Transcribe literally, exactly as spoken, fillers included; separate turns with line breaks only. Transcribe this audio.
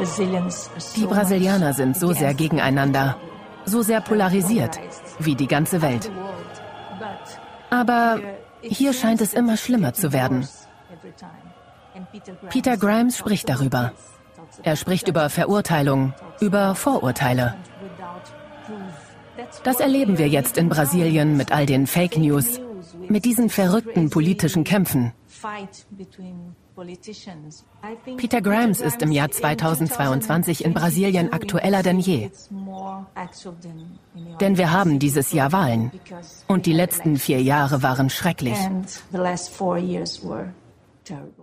Die Brasilianer sind so sehr gegeneinander, so sehr polarisiert, wie die ganze Welt. Aber hier scheint es immer schlimmer zu werden. Peter Grimes spricht darüber. Er spricht über Verurteilung, über Vorurteile. Das erleben wir jetzt in Brasilien mit all den Fake News, mit diesen verrückten politischen Kämpfen. Peter Grimes ist im Jahr zweitausendzweiundzwanzig in Brasilien aktueller denn je. Denn wir haben dieses Jahr Wahlen. Und die letzten vier Jahre waren schrecklich.